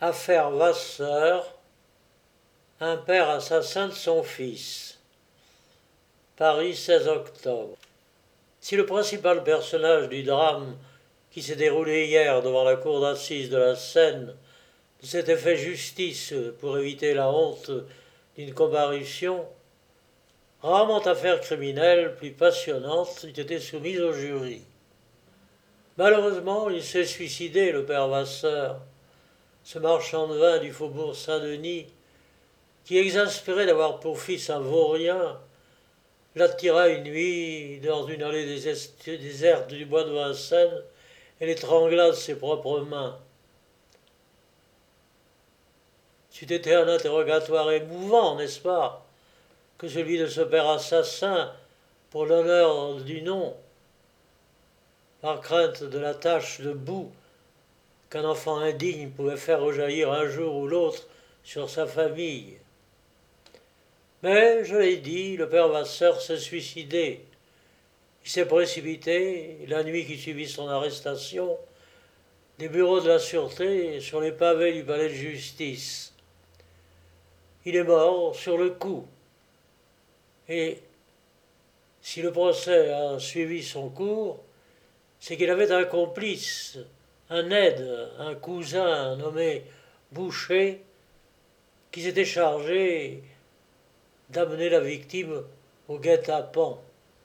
Affaire Vasseur, un père assassin de son fils. Paris, 16 octobre. Si le principal personnage du drame qui s'est déroulé hier devant la cour d'assises de la Seine s'était fait justice pour éviter la honte d'une comparution, rarement affaire criminelle plus passionnante eût été soumise au jury. Malheureusement, il s'est suicidé, le père Vasseur, ce marchand de vin du faubourg Saint-Denis, qui, exaspéré d'avoir pour fils un vaurien, l'attira une nuit dans une allée déserte du bois de Vincennes et l'étrangla de ses propres mains. C'eût été un interrogatoire émouvant, n'est-ce pas, que celui de ce père assassin, pour l'honneur du nom, par crainte de la tache de boue qu'un enfant indigne pouvait faire rejaillir un jour ou l'autre sur sa famille. Mais, je l'ai dit, le père Vasseur s'est suicidé. Il s'est précipité, la nuit qui suivit son arrestation, des bureaux de la sûreté sur les pavés du palais de justice. Il est mort sur le coup. Et si le procès a suivi son cours, c'est qu'il avait un complice, un aide, un cousin nommé Boucher, qui s'était chargé d'amener la victime au guet-apens.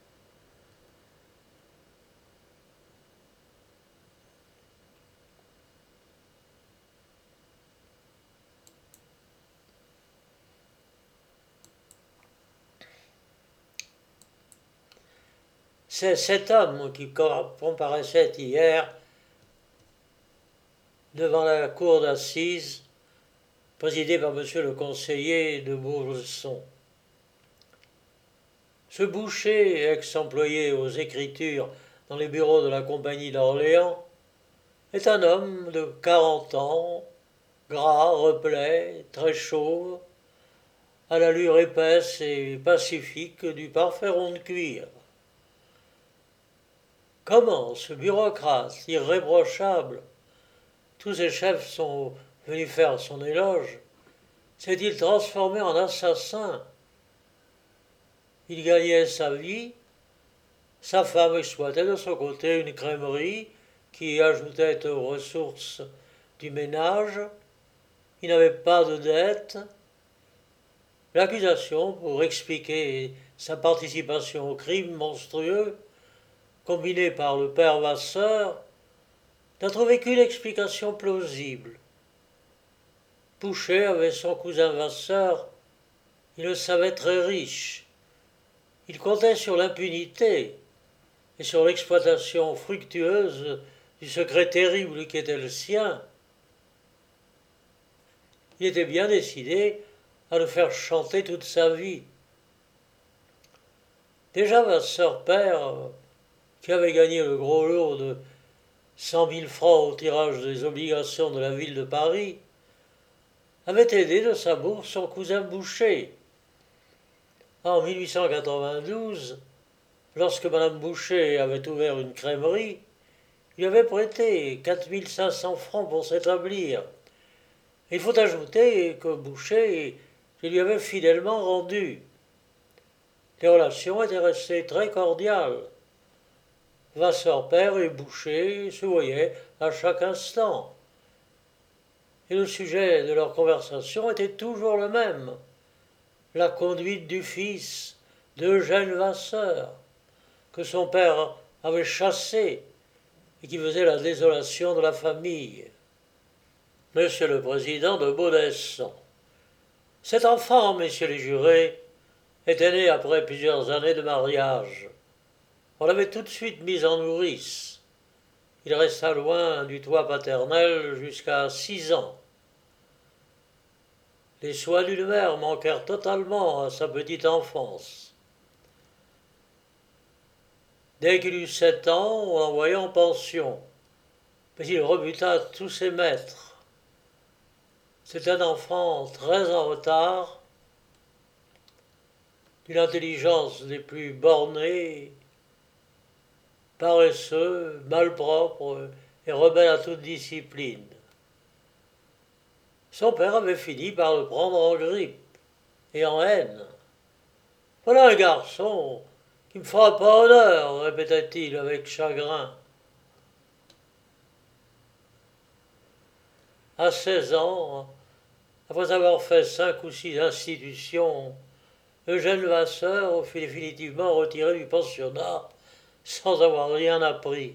C'est cet homme qui comparaissait hier devant la cour d'assises présidée par monsieur le conseiller de Bourgesson. Ce Boucher, ex-employé aux écritures dans les bureaux de la Compagnie d'Orléans, est un homme de 40 ans, gras, replet, très chauve, à l'allure épaisse et pacifique du parfait rond de cuir. Comment ce bureaucrate irréprochable, tous ses chefs sont venus faire son éloge, s'est-il transformé en assassin? Il gagnait sa vie, sa femme exploitait de son côté une crèmerie qui ajoutait aux ressources du ménage, il n'avait pas de dette. L'accusation, pour expliquer sa participation au crime monstrueux, combiné par le père Vasseur, n'a trouvé qu'une explication plausible. Boucher avait son cousin Vasseur, il le savait très riche. Il comptait sur l'impunité et sur l'exploitation fructueuse du secret terrible qui était le sien. Il était bien décidé à le faire chanter toute sa vie. Déjà Vasseur père, qui avait gagné le gros lot de 100 000 francs au tirage des obligations de la ville de Paris, avait aidé de sa bourse son cousin Boucher. En 1892, lorsque Madame Boucher avait ouvert une crèmerie, il avait prêté 4 500 francs pour s'établir. Il faut ajouter que Boucher lui avait fidèlement rendu. Les relations étaient restées très cordiales. Vasseur père et Boucher se voyaient à chaque instant. Et le sujet de leur conversation était toujours le même, la conduite du fils d'Eugène Vasseur, que son père avait chassé et qui faisait la désolation de la famille. Monsieur le président de Baudesson. Cet enfant, messieurs les jurés, était né après plusieurs années de mariage. On l'avait tout de suite mis en nourrice. Il resta loin du toit paternel jusqu'à 6 ans. Les soins d'une mère manquèrent totalement à sa petite enfance. Dès qu'il eut 7 ans, on l'envoya en pension, mais il rebuta tous ses maîtres. C'est un enfant très en retard, d'une intelligence des plus bornées, paresseux, malpropre et rebelle à toute discipline. Son père avait fini par le prendre en grippe et en haine. Voilà un garçon qui me fera pas honneur, répétait-il avec chagrin. À 16 ans, après avoir fait 5 ou 6 institutions, Eugène Vasseur fut définitivement retiré du pensionnat sans avoir rien appris.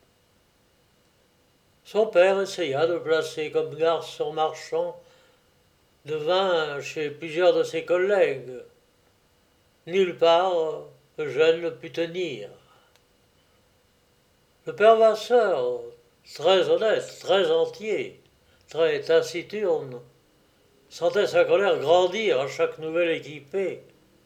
Son père essaya de le placer comme garçon marchand de vin chez plusieurs de ses collègues. Nulle part, Eugène ne put tenir. Le père Vasseur, très honnête, très entier, très taciturne, sentait sa colère grandir à chaque nouvelle équipée.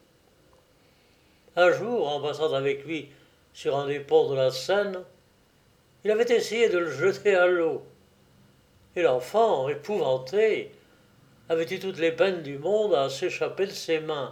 Un jour, en passant avec lui sur un des ponts de la Seine, il avait essayé de le jeter à l'eau. Et l'enfant, épouvanté, avait eu toutes les peines du monde à s'échapper de ses mains.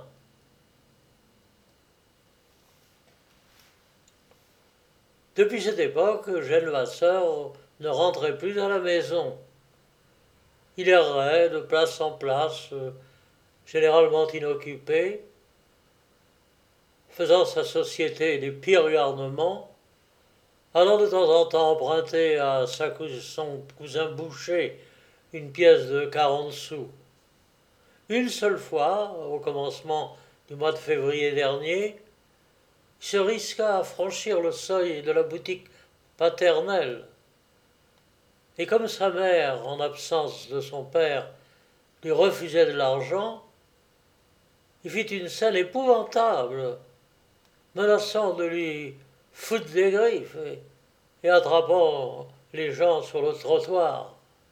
Depuis cette époque, Eugène Vasseur ne rentrait plus à la maison. Il errait de place en place, généralement inoccupé, faisant sa société des pires garnements, allant de temps en temps emprunter à son cousin Boucher une pièce de 40 sous. Une seule fois, au commencement du mois de février dernier, il se risqua à franchir le seuil de la boutique paternelle. Et comme sa mère, en absence de son père, lui refusait de l'argent, il fit une scène épouvantable, menaçant de lui foutre des griffes et attrapant les gens sur le trottoir.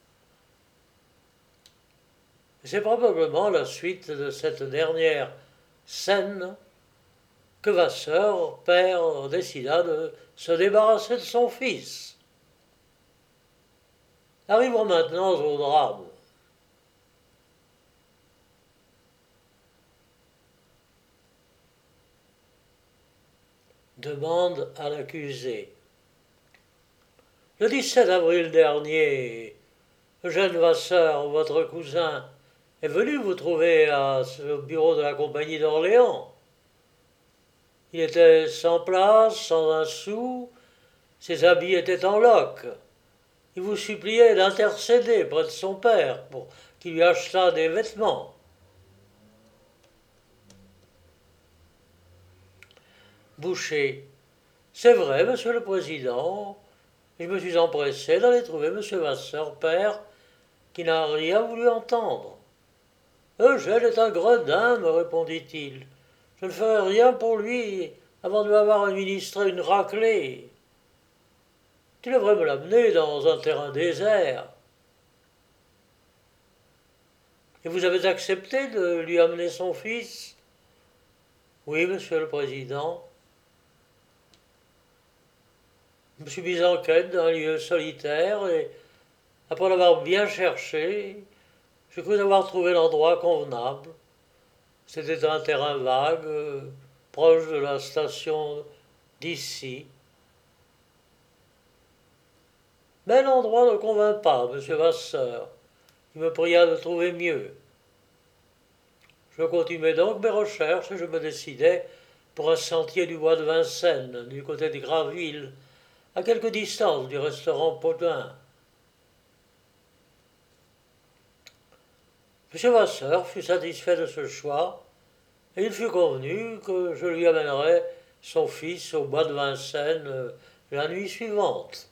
C'est probablement la suite de cette dernière scène que Vasseur, père, décida de se débarrasser de son fils. Arrivons maintenant au drame. Demande à l'accusé. Le 17 avril dernier, Eugène Vasseur, votre cousin, est venu vous trouver au bureau de la Compagnie d'Orléans. Il était sans place, sans un sou, ses habits étaient en loques. Il vous suppliait d'intercéder près de son père pour qu'il lui achetât des vêtements. Boucher. C'est vrai, monsieur le président. Je me suis empressé d'aller trouver monsieur Vasseur, père, qui n'a rien voulu entendre. Eugène est un gredin, me répondit-il. Je ne ferai rien pour lui avant de lui avoir administré une raclée. Tu devrais me l'amener dans un terrain désert. Et vous avez accepté de lui amener son fils? Oui, monsieur le président. Je me suis mis en quête d'un lieu solitaire et, après l'avoir bien cherché, je crus avoir trouvé l'endroit convenable. C'était un terrain vague, proche de la station d'ici. Mais l'endroit ne convint pas, monsieur Vasseur, qui me pria de trouver mieux. Je continuai donc mes recherches et je me décidai pour un sentier du bois de Vincennes, du côté de Graville, à quelque distance du restaurant Podin. M. Vasseur fut satisfait de ce choix, et il fut convenu que je lui amènerais son fils au bois de Vincennes la nuit suivante.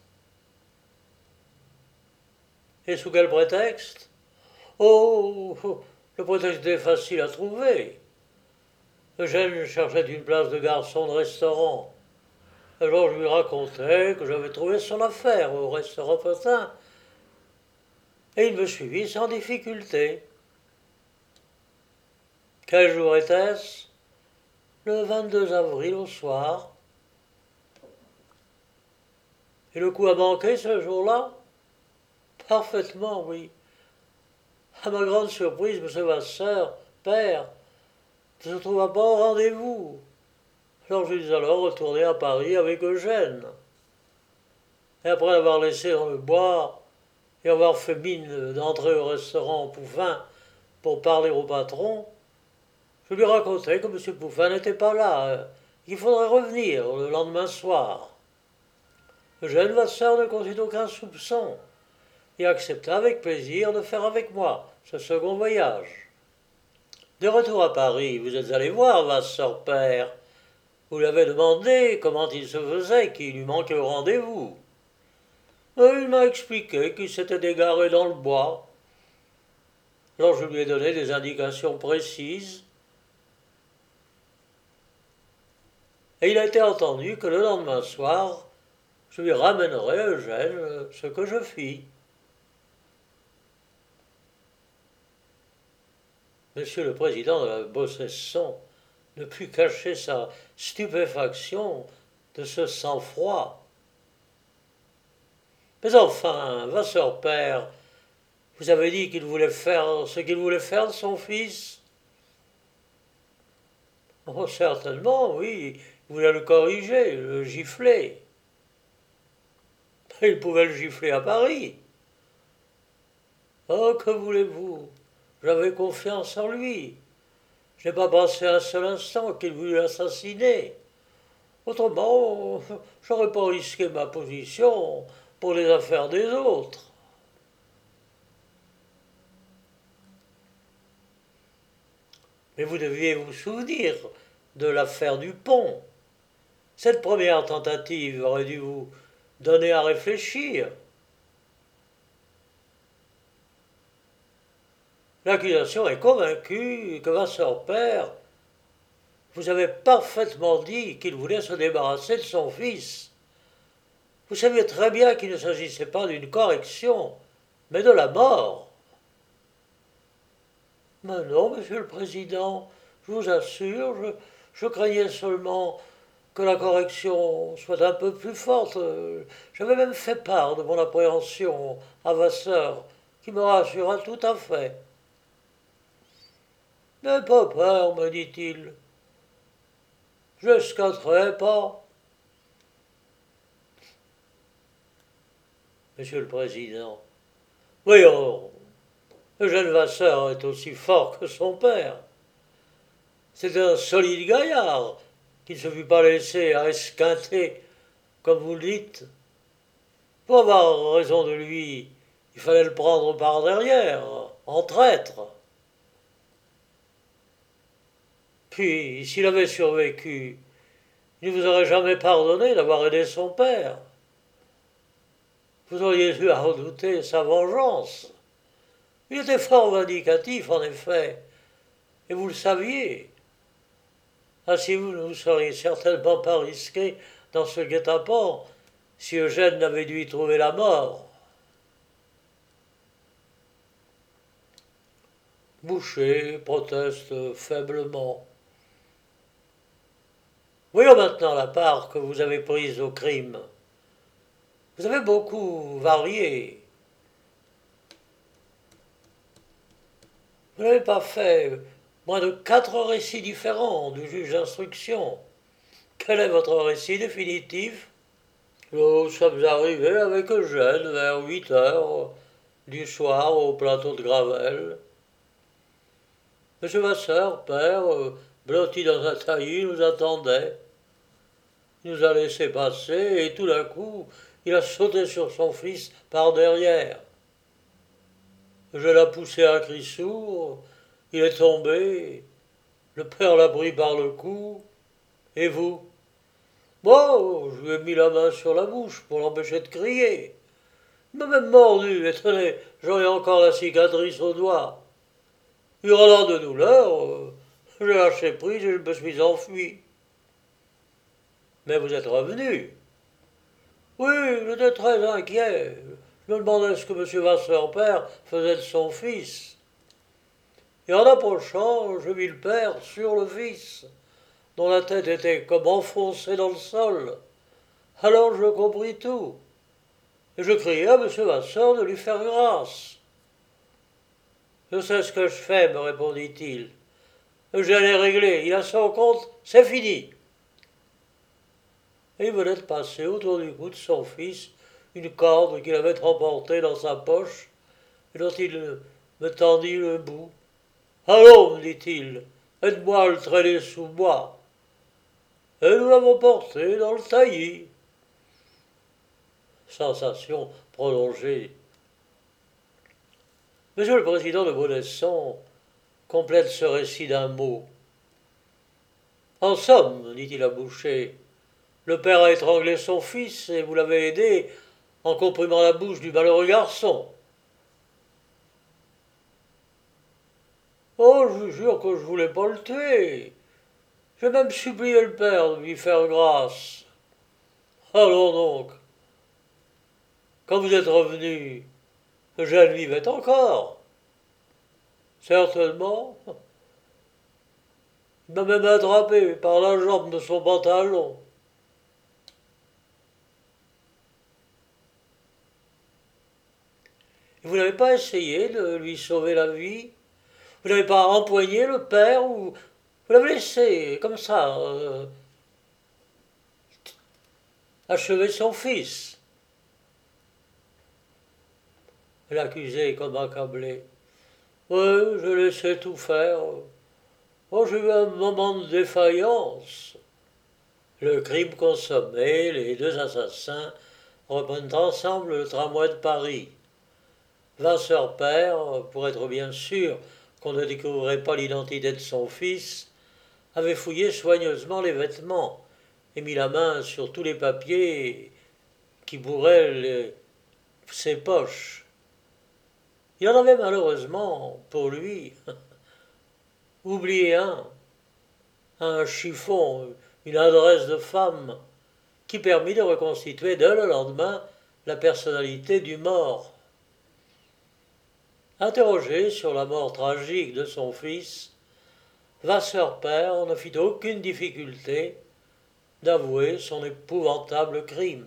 Et sous quel prétexte? Oh, le prétexte est facile à trouver. Eugène cherchait une place de garçon de restaurant. Alors je lui racontai que j'avais trouvé son affaire au restaurant Potin, et il me suivit sans difficulté. Quel jour était-ce? Le 22 avril au soir. Et le coup a manqué ce jour-là? Parfaitement, oui. À ma grande surprise, M. Vasseur, père, ne se trouva pas au rendez-vous. Alors je suis alors retourné à Paris avec Eugène. Et après l'avoir laissé dans le bois, et avoir fait mine d'entrer au restaurant Pouffin pour parler au patron, je lui racontais que M. Pouffin n'était pas là, qu'il faudrait revenir le lendemain soir. Eugène Vasseur ne conçut aucun soupçon et accepta avec plaisir de faire avec moi ce second voyage. De retour à Paris, vous êtes allé voir Vasseur père. Vous lui avez demandé comment il se faisait qu'il lui manquait au rendez-vous. Il m'a expliqué qu'il s'était égaré dans le bois. Alors je lui ai donné des indications précises. Et il a été entendu que le lendemain soir, je lui ramènerai à Eugène ce que je fis. Monsieur le président de la Beaucesson ne put cacher sa stupéfaction de ce sang-froid. Mais enfin, Vasseur père, vous avez dit qu'il voulait faire ce qu'il voulait faire de son fils? Oh, certainement, oui, il voulait le corriger, le gifler. Il pouvait le gifler à Paris. Oh, que voulez-vous? J'avais confiance en lui. Je n'ai pas pensé un seul instant qu'il voulait l'assassiner. Autrement, j'aurais pas risqué ma position pour les affaires des autres. Mais vous deviez vous souvenir de l'affaire du pont. Cette première tentative aurait dû vous donner à réfléchir. L'accusation est convaincue que Vasseur père vous avez parfaitement dit qu'il voulait se débarrasser de son fils. Vous saviez très bien qu'il ne s'agissait pas d'une correction, mais de la mort. Mais non, monsieur le président, je vous assure, je craignais seulement que la correction soit un peu plus forte. J'avais même fait part de mon appréhension à Vasseur, qui me rassura tout à fait. N'aie pas peur, me dit-il. Je ne scotterai pas. Monsieur le président, voyons, le jeune Vasseur est aussi fort que son père. C'est un solide gaillard qui ne se fut pas laissé à esquinter, comme vous le dites. Pour avoir raison de lui, il fallait le prendre par derrière, en traître. Puis, s'il avait survécu, il ne vous aurait jamais pardonné d'avoir aidé son père. Vous auriez dû en redouter sa vengeance. Il était fort vindicatif, en effet, et vous le saviez. Ainsi vous ne vous seriez certainement pas risqué dans ce guet-apens si Eugène n'avait dû y trouver la mort. Boucher proteste faiblement. Voyons maintenant la part que vous avez prise au crime. Vous avez beaucoup varié. Vous n'avez pas fait moins de 4 récits différents du juge d'instruction. Quel est votre récit définitif? Nous sommes arrivés avec Eugène vers 8 heures du soir au plateau de Gravelle. Monsieur Vasseur, père, blotti dans un taillis, nous attendait. Il nous a laissé passer et tout d'un coup, il a sauté sur son fils par derrière. Je l'ai poussé à un cri sourd, il est tombé, le père l'a pris par le cou, et vous? Moi, je lui ai mis la main sur la bouche pour l'empêcher de crier. Il m'a même mordu, et tenez, j'en ai encore la cicatrice au doigt. Hurlant de douleur, j'ai lâché prise et je me suis enfui. Mais vous êtes revenu? Oui, j'étais très inquiet. Je me demandais ce que M. Vasseur père faisait de son fils. Et en approchant, je vis le père sur le fils, dont la tête était comme enfoncée dans le sol. Alors je compris tout. Et je criai à M. Vasseur de lui faire grâce. Je sais ce que je fais, me répondit-il. Eugène est réglé, il a son compte, c'est fini. Et il venait de passer autour du cou de son fils une corde qu'il avait emportée dans sa poche et dont il me tendit le bout. Allons, me dit-il, aide-moi à le traîner sous moi. Et nous l'avons porté dans le taillis. Sensation prolongée. Monsieur le président de Baudesson complète ce récit d'un mot. En somme, dit-il à Boucher, le père a étranglé son fils et vous l'avez aidé en comprimant la bouche du malheureux garçon. Oh, je vous jure que je voulais pas le tuer. J'ai même supplié le père de lui faire grâce. Allons donc. Quand vous êtes revenu, Eugène vivait encore. Certainement. Il m'a même attrapé par la jambe de son pantalon. Et vous n'avez pas essayé de lui sauver la vie? Vous n'avez pas empoigné le père ou vous l'avez laissé comme ça achever son fils? L'accusé comme accablé. Oui, je laissais tout faire. Oh, j'ai eu un moment de défaillance. Le crime consommé, les deux assassins reprennent ensemble le tramway de Paris. Vasseur-père, pour être bien sûr qu'on ne découvrait pas l'identité de son fils, avait fouillé soigneusement les vêtements et mis la main sur tous les papiers qui bourraient ses poches. Il en avait malheureusement, pour lui, oublié un chiffon, une adresse de femme, qui permit de reconstituer dès le lendemain la personnalité du mort. Interrogé sur la mort tragique de son fils, Vasseur-père ne fit aucune difficulté d'avouer son épouvantable crime.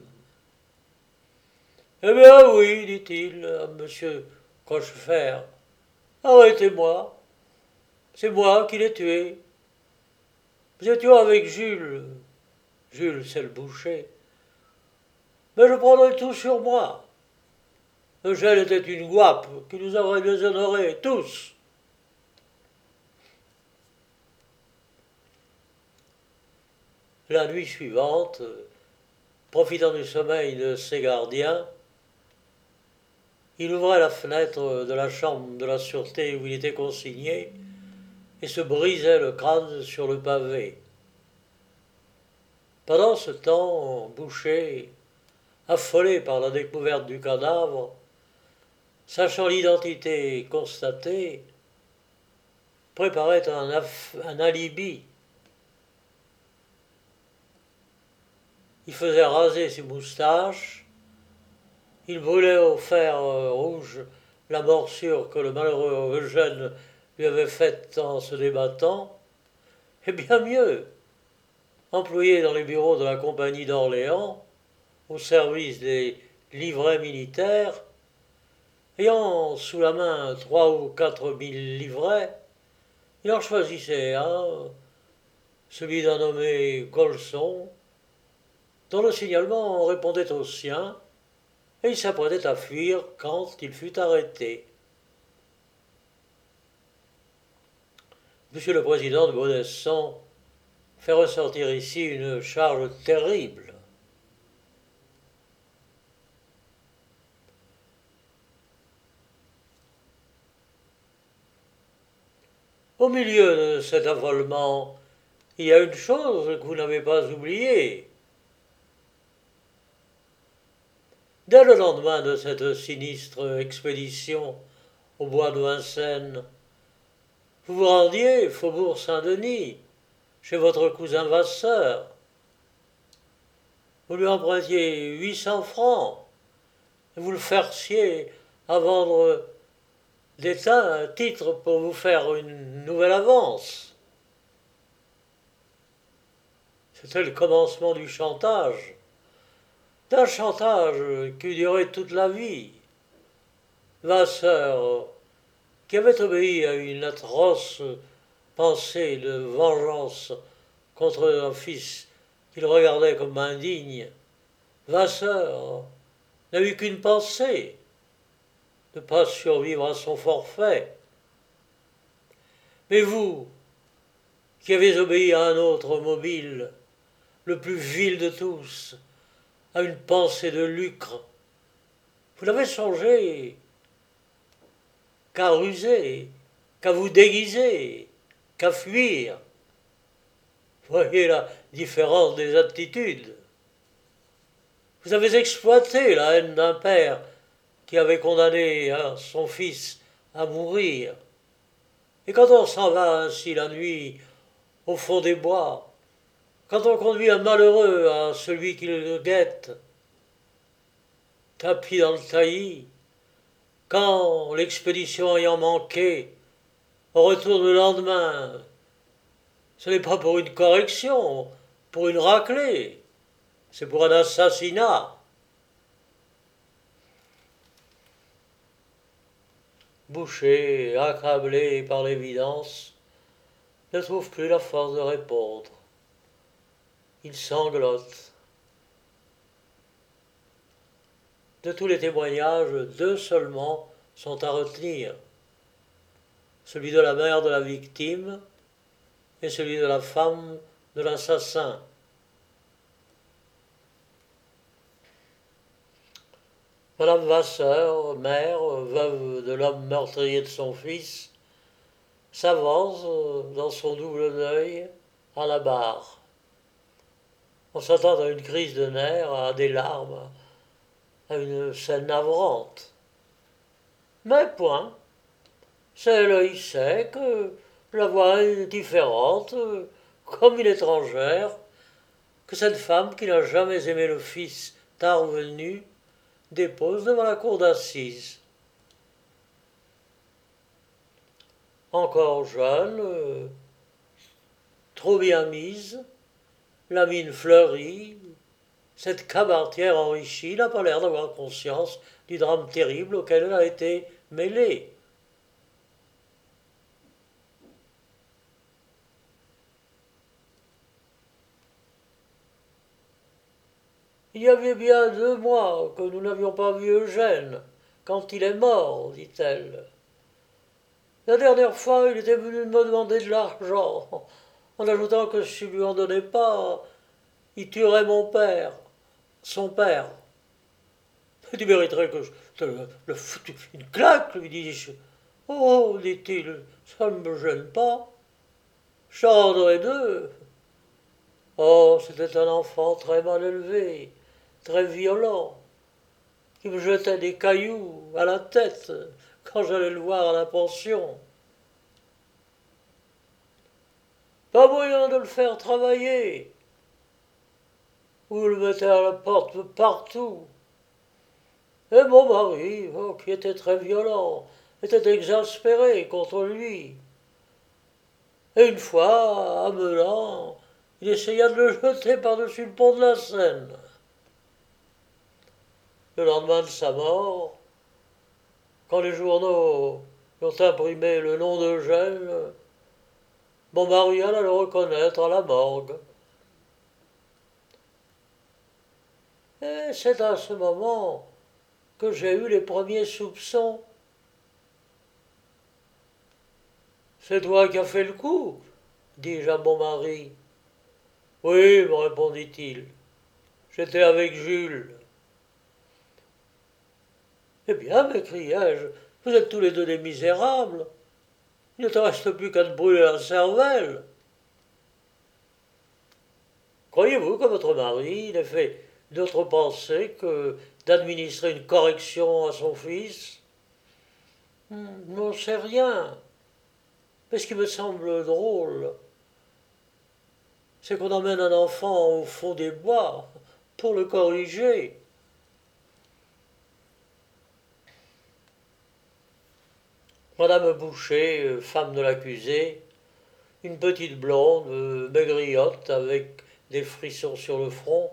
Eh bien oui, dit-il à M. Cochefer, arrêtez-moi, c'est moi qui l'ai tué. Nous étions avec Jules, c'est le boucher, mais je prendrai tout sur moi. Eugène était une guape qui nous aurait déshonorés tous. La nuit suivante, profitant du sommeil de ses gardiens, il ouvrait la fenêtre de la chambre de la sûreté où il était consigné et se brisait le crâne sur le pavé. Pendant ce temps, Boucher, affolé par la découverte du cadavre, sachant l'identité constatée, préparait un alibi. Il faisait raser ses moustaches, il brûlait au fer rouge la morsure que le malheureux Eugène lui avait faite en se débattant, et bien mieux, employé dans les bureaux de la Compagnie d'Orléans, au service des livrets militaires, ayant sous la main 3 ou 4 000 livrets, il en choisissait un, celui d'un nommé Colson, dont le signalement répondait au sien, et il s'apprêtait à fuir quand il fut arrêté. Monsieur le président de Baudesson fait ressortir ici une charge terrible. Au milieu de cet affolement, il y a une chose que vous n'avez pas oubliée. Dès le lendemain de cette sinistre expédition au bois de Vincennes, vous vous rendiez faubourg Saint-Denis, chez votre cousin Vasseur. Vous lui empruntiez 800 francs, et vous le forciez à vendre d'État un titre pour vous faire une nouvelle avance. C'était le commencement du chantage, d'un chantage qui durait toute la vie. Vasseur, qui avait obéi à une atroce pensée de vengeance contre un fils qu'il regardait comme indigne, Vasseur, n'a eu qu'une pensée, ne pas survivre à son forfait. Mais vous, qui avez obéi à un autre mobile, le plus vil de tous, à une pensée de lucre, vous n'avez songé qu'à ruser, qu'à vous déguiser, qu'à fuir. Voyez la différence des attitudes. Vous avez exploité la haine d'un père qui avait condamné son fils à mourir. Et quand on s'en va ainsi la nuit au fond des bois, quand on conduit un malheureux à celui qui le guette, tapis dans le taillis, quand, l'expédition ayant manqué, on retourne le lendemain, ce n'est pas pour une correction, pour une raclée, c'est pour un assassinat. Boucher, accablé par l'évidence, ne trouve plus la force de répondre. Il sanglote. De tous les témoignages, 2 seulement sont à retenir. Celui de la mère de la victime et celui de la femme de l'assassin. Madame Vasseur, mère, veuve de l'homme meurtrier de son fils, s'avance dans son double deuil à la barre. On s'attend à une crise de nerfs, à des larmes, à une scène navrante. Mais point. C'est l'œil sec, la voix est différente, comme une étrangère, que cette femme qui n'a jamais aimé le fils tard venu dépose devant la cour d'assises. Encore jeune, trop bien mise, la mine fleurie, cette cabaretière enrichie n'a pas l'air d'avoir conscience du drame terrible auquel elle a été mêlée. Il y avait bien 2 mois que nous n'avions pas vu Eugène, quand il est mort, dit-elle. La dernière fois, il était venu me demander de l'argent, en ajoutant que si je lui en donnais pas, il tuerait mon père, son père. Tu mériterais que je te le foute une claque, lui dis-je. Oh, dit-il, ça ne me gêne pas. J'en donnerai 2. Oh, c'était un enfant très mal élevé, très violent, qui me jetait des cailloux à la tête quand j'allais le voir à la pension. Pas moyen de le faire travailler. Vous le mettez à la porte partout. Et mon mari, qui était très violent, était exaspéré contre lui. Et une fois, à Melan, il essaya de le jeter par-dessus le pont de la Seine. Le lendemain de sa mort, quand les journaux ont imprimé le nom d'Eugène, mon mari alla le reconnaître à la morgue. Et c'est à ce moment que j'ai eu les premiers soupçons. C'est toi qui as fait le coup, dis-je à mon mari. Oui, me répondit-il. J'étais avec Jules. Eh bien, m'écriai-je, vous êtes tous les 2 des misérables. Il ne te reste plus qu'à te brûler la cervelle. Croyez-vous que votre mari n'ait fait d'autre pensée que d'administrer une correction à son fils? N'en sais rien. Mais ce qui me semble drôle, c'est qu'on emmène un enfant au fond des bois pour le corriger. Madame Boucher, femme de l'accusé, une petite blonde, maigriotte, avec des frissons sur le front,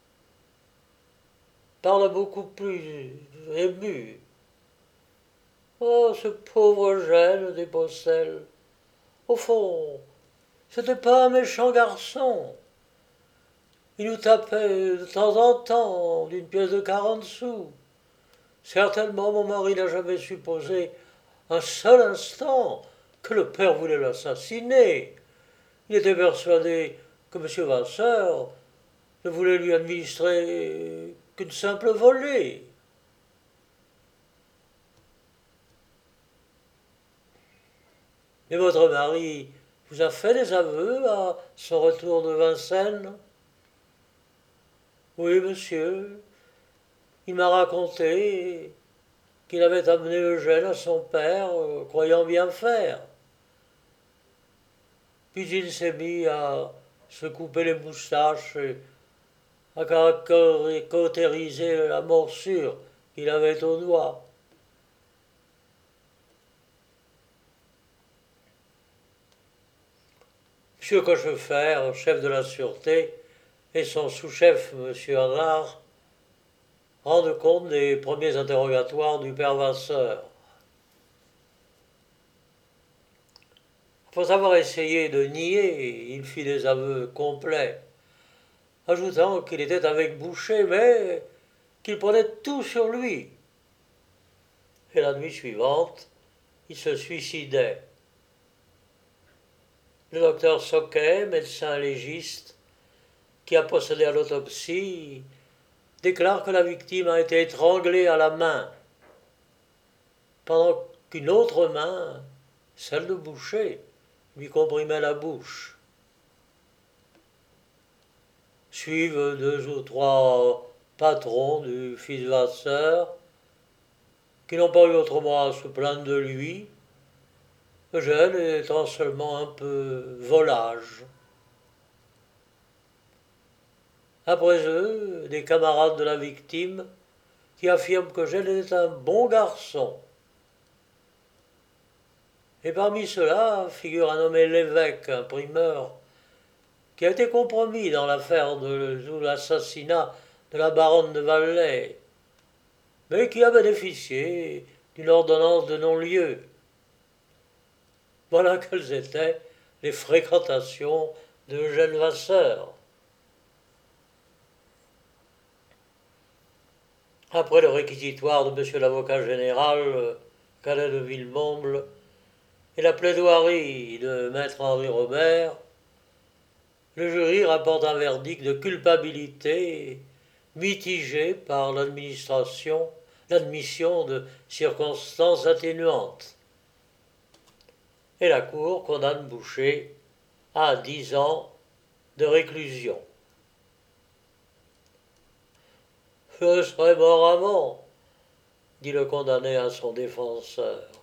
parle beaucoup plus émue. Oh, ce pauvre Eugène, dépose-t-elle. Au fond, c'était pas un méchant garçon. Il nous tapait de temps en temps d'une pièce de 40 sous. Certainement, mon mari n'a jamais supposé un seul instant que le père voulait l'assassiner. Il était persuadé que M. Vasseur ne voulait lui administrer qu'une simple volée. Mais votre mari vous a fait des aveux à son retour de Vincennes? Oui, monsieur. Il m'a raconté qu'il avait amené Eugène à son père, croyant bien faire. Puis il s'est mis à se couper les moustaches et à caractériser la morsure qu'il avait au doigt. M. Cochefer, chef de la sûreté, et son sous-chef, M. Allard, rendent compte des premiers interrogatoires du père Vasseur. Après avoir essayé de nier, il fit des aveux complets, ajoutant qu'il était avec Boucher, mais qu'il prenait tout sur lui. Et la nuit suivante, il se suicidait. Le docteur Soquet, médecin légiste, qui a procédé à l'autopsie, déclare que la victime a été étranglée à la main, pendant qu'une autre main, celle de Boucher, lui comprimait la bouche. Suivent 2 ou 3 patrons du fils Vasseur, qui n'ont pas eu autrement à se plaindre de lui, Eugène étant seulement un peu volage. Après eux, des camarades de la victime qui affirment qu'Eugène était un bon garçon. Et parmi ceux-là figure un nommé Lévesque, imprimeur, qui a été compromis dans l'affaire de l'assassinat de la baronne de Vallée, mais qui a bénéficié d'une ordonnance de non-lieu. Voilà quelles étaient les fréquentations d'Eugène Vasseur. Après le réquisitoire de M. l'avocat général, Cadet de Villemomble, et la plaidoirie de maître Henri Robert, le jury rapporte un verdict de culpabilité mitigé par l'admission de circonstances atténuantes. Et la Cour condamne Boucher à 10 ans de réclusion. Je serais mort avant, dit le condamné à son défenseur.